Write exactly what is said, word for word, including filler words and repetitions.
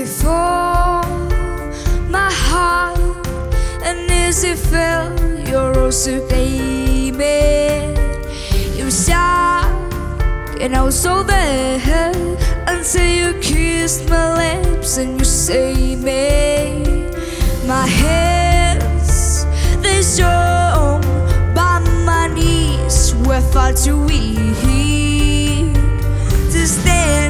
for my heart, and as it fell, you're also gave it. You shout, and I was so there until you kissed my lips and you saved me. My hands, they shown by my knees were far too weak to stand.